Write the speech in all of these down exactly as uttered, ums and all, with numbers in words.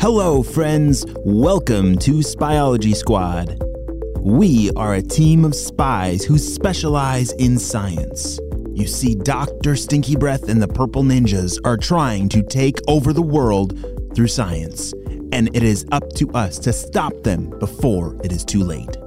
Hello, friends. Welcome to Spyology Squad. We are a team of spies who specialize in science. You see, Doctor Stinky Breath and the Purple Ninjas are trying to take over the world through science, and it is up to us to stop them before it is too late.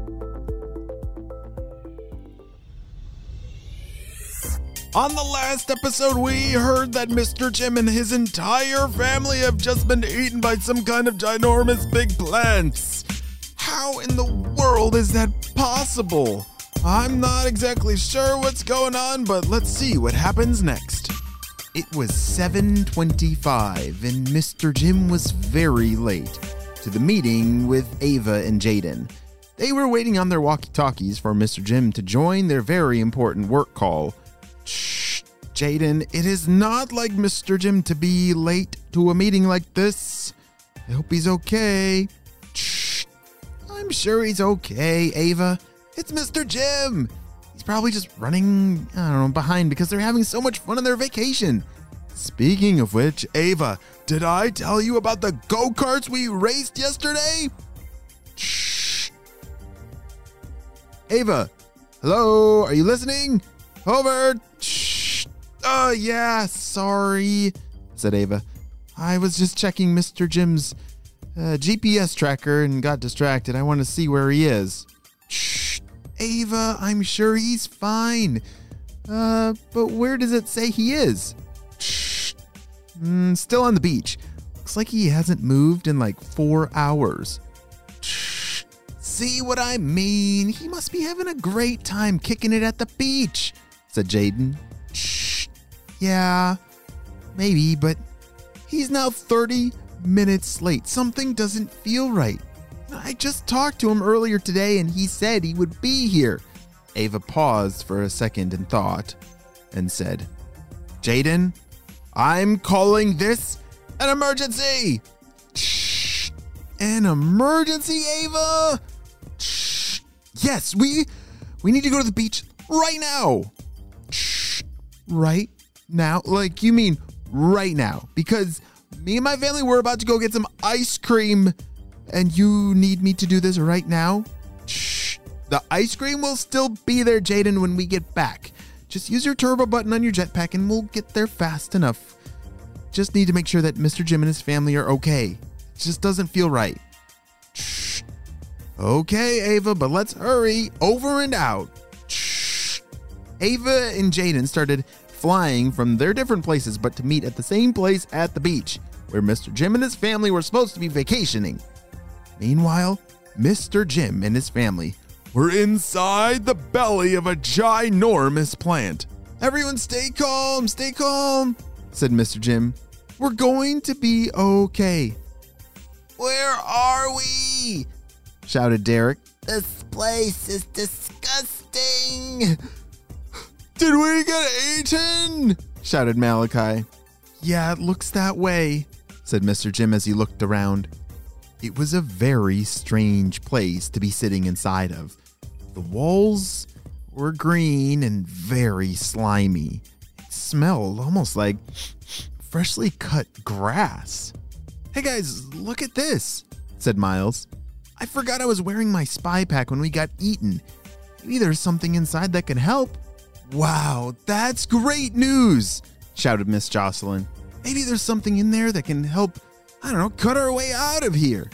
On the last episode, we heard that Mister Jim and his entire family have just been eaten by some kind of ginormous big plants. How in the world is that possible? I'm not exactly sure what's going on, but let's see what happens next. It was seven twenty-five, and Mister Jim was very late to the meeting with Ava and Jaden. They were waiting on their walkie-talkies for Mister Jim to join their very important work call. Shh, Jaden, it is not like Mister Jim to be late to a meeting like this. I hope he's okay. Shh, I'm sure he's okay, Ava. It's Mister Jim. He's probably just running, I don't know, behind because they're having so much fun on their vacation. Speaking of which, Ava, did I tell you about the go-karts we raced yesterday? Shh. Ava, hello, are you listening? Over. Shh. Oh, yeah, sorry, said Ava. I was just checking Mister Jim's uh, G P S tracker and got distracted. I want to see where he is. Shh. Ava, I'm sure he's fine. Uh, but where does it say he is? Shh. Mm, still on the beach. Looks like he hasn't moved in like four hours. Shh. See what I mean? He must be having a great time kicking it at the beach, said Jaden. Shh. Yeah, maybe, but he's now thirty minutes late. Something doesn't feel right. I just talked to him earlier today and he said he would be here. Ava paused for a second and thought and said, Jaden, I'm calling this an emergency. Shh. An emergency, Ava? Shh. Yes, we we need to go to the beach right now. Shh. Right now? Like, you mean right now? Because me and my family were about to go get some ice cream, and you need me to do this right now? Shh. The ice cream will still be there, Jaden, when we get back. Just use your turbo button on your jetpack, and we'll get there fast enough. Just need to make sure that Mister Jim and his family are okay. It just doesn't feel right. Shh. Okay, Ava, but let's hurry. Over and out. Shh. Ava and Jaden started flying from their different places, but to meet at the same place at the beach, where Mister Jim and his family were supposed to be vacationing. Meanwhile, Mister Jim and his family were inside the belly of a ginormous plant. Everyone stay calm, stay calm, said Mister Jim. We're going to be okay. Where are we? Shouted Derek. This place is disgusting. Did we get eaten? Shouted Malachi. Yeah, it looks that way, said Mister Jim as he looked around. It was a very strange place to be sitting inside of. The walls were green and very slimy. It smelled almost like freshly cut grass. Hey guys, look at this, said Miles. I forgot I was wearing my spy pack when we got eaten. Maybe there's something inside that can help. Wow, that's great news, shouted Miss Jocelyn. Maybe there's something in there that can help, I don't know, cut our way out of here.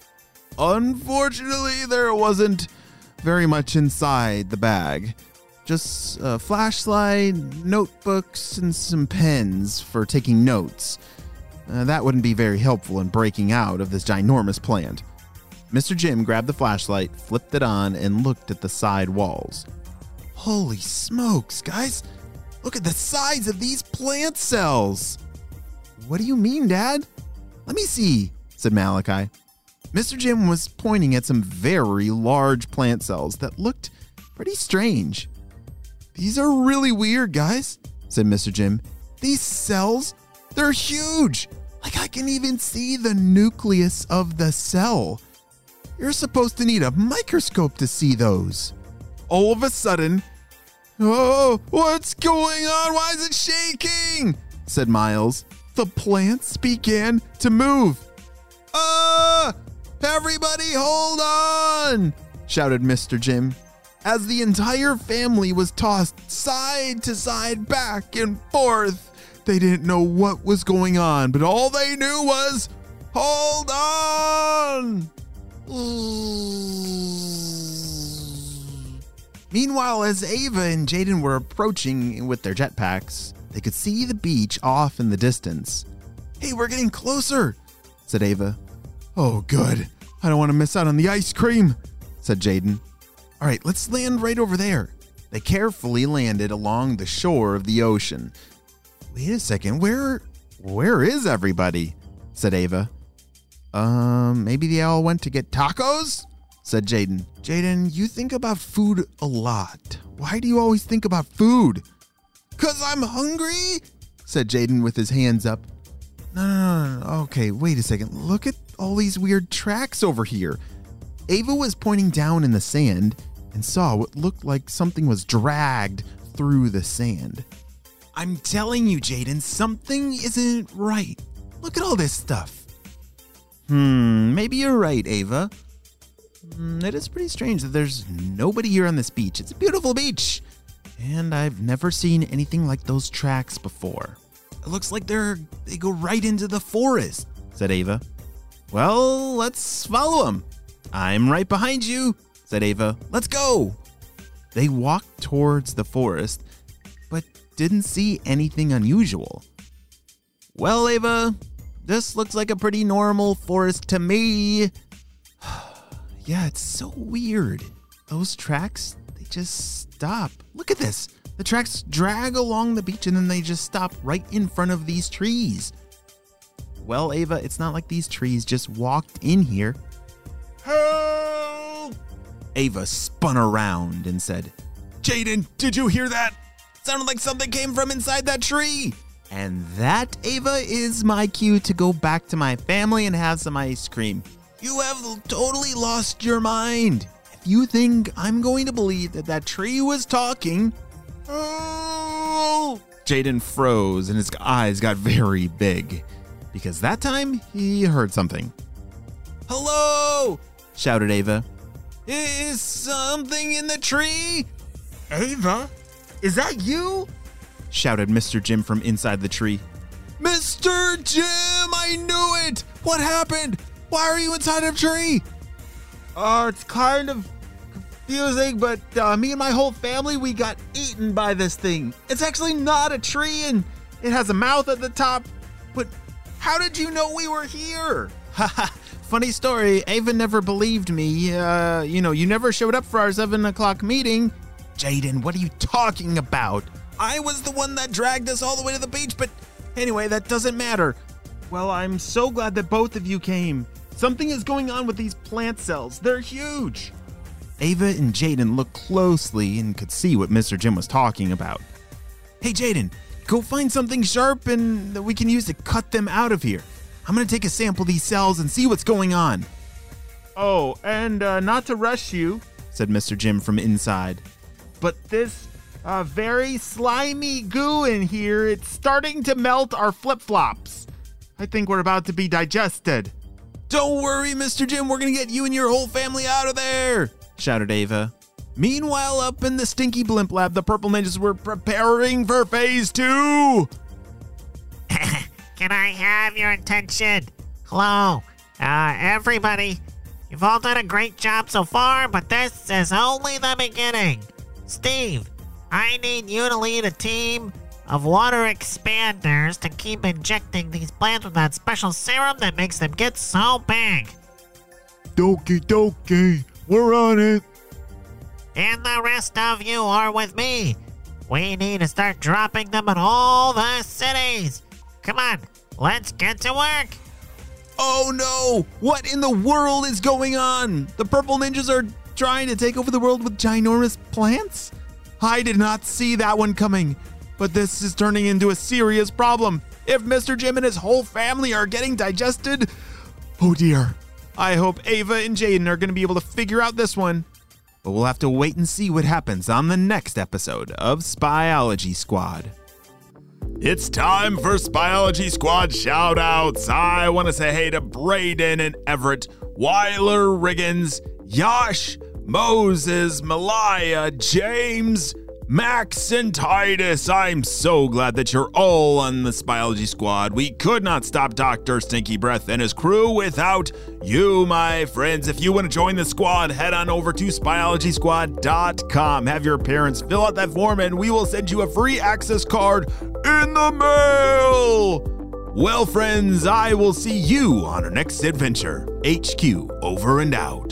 Unfortunately, there wasn't very much inside the bag. Just a flashlight, notebooks, and some pens for taking notes. Uh, that wouldn't be very helpful in breaking out of this ginormous plant. Mister Jim grabbed the flashlight, flipped it on, and looked at the side walls. Holy smokes, guys. Look at the size of these plant cells. What do you mean, Dad? Let me see, said Malachi. Mister Jim was pointing at some very large plant cells that looked pretty strange. These are really weird, guys, said Mister Jim. These cells, they're huge. Like I can even see the nucleus of the cell. You're supposed to need a microscope to see those. All of a sudden, oh, what's going on? Why is it shaking? Said Miles. The plants began to move. Everybody hold on, shouted Mister Jim, as the entire family was tossed side to side, back and forth. They didn't know what was going on, but all they knew was, hold on! Meanwhile, as Ava and Jaden were approaching with their jetpacks, they could see the beach off in the distance. Hey, we're getting closer, said Ava. Oh, good. I don't want to miss out on the ice cream, said Jaden. All right, let's land right over there. They carefully landed along the shore of the ocean. Wait a second, where, where is everybody? Said Ava. Um, maybe they all went to get tacos? Said Jaden. Jaden, you think about food a lot. Why do you always think about food? 'Cause I'm hungry, said Jaden with his hands up. No, no, no, no, okay, wait a second. Look at all these weird tracks over here. Ava was pointing down in the sand and saw what looked like something was dragged through the sand. I'm telling you, Jaden, something isn't right. Look at all this stuff. Hmm, maybe you're right, Ava. Mm, it is pretty strange that there's nobody here on this beach. It's a beautiful beach. And I've never seen anything like those tracks before. It looks like they're they go right into the forest, said Ava. Well, let's follow them. I'm right behind you, said Ava. Let's go. They walked towards the forest, but didn't see anything unusual. Well, Ava, this looks like a pretty normal forest to me. Yeah, it's so weird. Those tracks, they just stop. Look at this. The tracks drag along the beach and then they just stop right in front of these trees. Well, Ava, it's not like these trees just walked in here. Help! Ava spun around and said, Jaden, did you hear that? It sounded like something came from inside that tree. And that, Ava, is my cue to go back to my family and have some ice cream. You have totally lost your mind. If you think I'm going to believe that that tree was talking... Oh! Jaden froze and his eyes got very big because that time he heard something. Hello! Shouted Ava. Is something in the tree? Ava? Is that you? Shouted Mister Jim from inside the tree. Mister Jim, I knew it! What happened? Why are you inside a tree? Uh, it's kind of confusing, but uh, me and my whole family, we got eaten by this thing. It's actually not a tree, and it has a mouth at the top. But how did you know we were here? Haha, funny story. Ava never believed me. Uh, you know, you never showed up for our seven o'clock meeting. Jaden, what are you talking about? I was the one that dragged us all the way to the beach, but anyway, that doesn't matter. Well, I'm so glad that both of you came. Something is going on with these plant cells. They're huge. Ava and Jaden looked closely and could see what Mister Jim was talking about. Hey, Jaden, go find something sharp and that we can use to cut them out of here. I'm going to take a sample of these cells and see what's going on. Oh, and uh, not to rush you, said Mister Jim from inside, but this uh, very slimy goo in here, it's starting to melt our flip-flops. I think we're about to be digested. Don't worry, Mister Jim. We're going to get you and your whole family out of there, shouted Ava. Meanwhile, up in the Stinky Blimp Lab, the Purple Ninjas were preparing for phase two. Can I have your attention? Hello, uh, everybody. You've all done a great job so far, but this is only the beginning. Steve, I need you to lead a team of water expanders to keep injecting these plants with that special serum that makes them get so big. Dokie dokie, we're on it. And the rest of you are with me. We need to start dropping them in all the cities. Come on, let's get to work. Oh no! What in the world is going on? The Purple Ninjas are trying to take over the world with ginormous plants? I did not see that one coming. But this is turning into a serious problem. If Mister Jim and his whole family are getting digested, oh dear. I hope Ava and Jaden are going to be able to figure out this one. But we'll have to wait and see what happens on the next episode of Spyology Squad. It's time for Spyology Squad shoutouts. I want to say hey to Braden and Everett, Weiler Riggins, Yash, Moses, Malaya, James, Max, and Titus. I'm so glad that you're all on the Spyology Squad. We could not stop Doctor Stinky Breath and his crew without you, my friends. If you want to join the squad, head on over to spyology squad dot com. Have your parents fill out that form and we will send you a free access card in the mail. Well, friends, I will see you on our next adventure. H Q over and out.